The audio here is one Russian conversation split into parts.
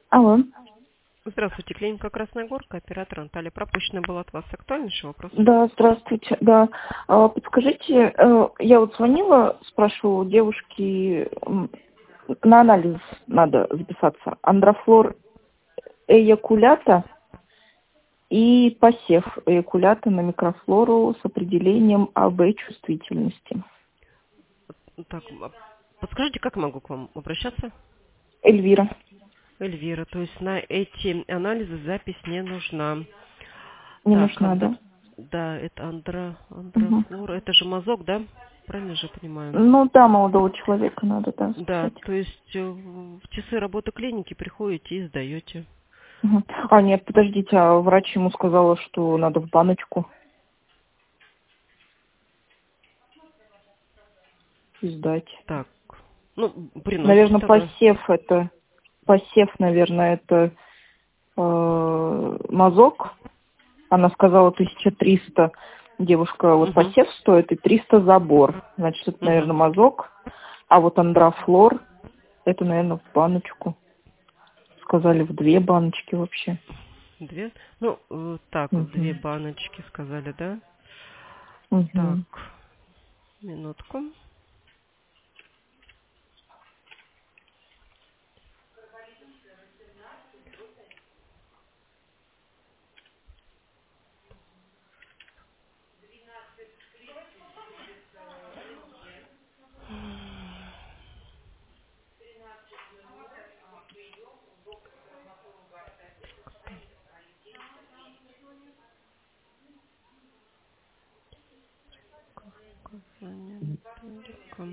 Алло. Здравствуйте, клиника Красная Горка, оператор Наталья. Пропущенный был от вас актуальнейший вопрос. Да, здравствуйте. Да. Подскажите, я вот звонила, спрашивала у девушки, на анализ надо записаться. Андрофлор эякулята и посев эякулята на микрофлору с определением АБ чувствительности. Так, подскажите, как могу к вам обращаться? Эльвира. Эльвира, то есть на эти анализы запись не нужна. Не Так, нужна, да? да, это Угу. андрофлор, это же мазок, да? Правильно же понимаю? Ну да, молодого человека надо, да, Да, записать. то есть в часы работы клиники приходите и сдаете. Угу. А, нет, подождите, а врач ему сказала, что надо в баночку и сдать. Так, ну, приносите Наверное, тогда. посев, наверное, это мазок. Она сказала 1300. Девушка, вот Угу, посев стоит и 300 забор. Значит, это, угу. наверное, мазок. А вот андрофлор, это, наверное, в баночку. Сказали, в 2 баночки вообще. Две? Ну, так, в Угу. 2 баночки сказали, да? Так, Угу. минутку. Методика.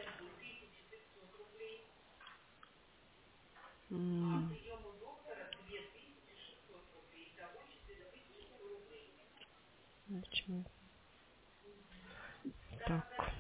М, почему? Так.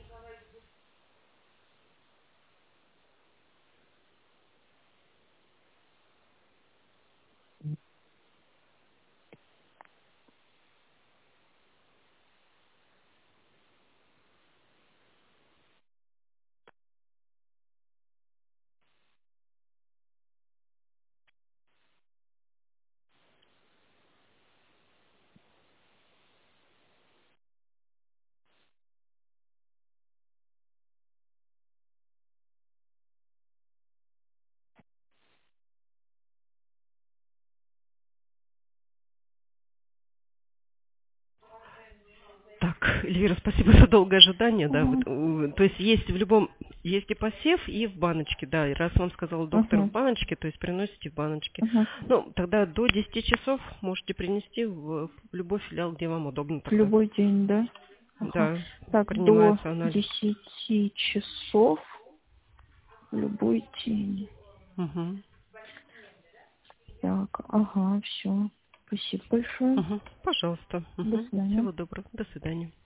Так, Эльвира, спасибо за долгое ожидание, да, вот, Угу. то есть есть в любом, есть и посев, и в баночке, да, и раз вам сказал доктор в Угу. баночке, то есть приносите в баночке. Угу. Ну, тогда до 10 часов можете принести в любой филиал, где вам удобно В тогда. любой день, да? Ага. Да, Так, до принимается анализ. 10 часов в любой день. Угу. Так, ага, все. Спасибо большое. Угу. Пожалуйста. До Угу. свидания. Всего доброго. До свидания.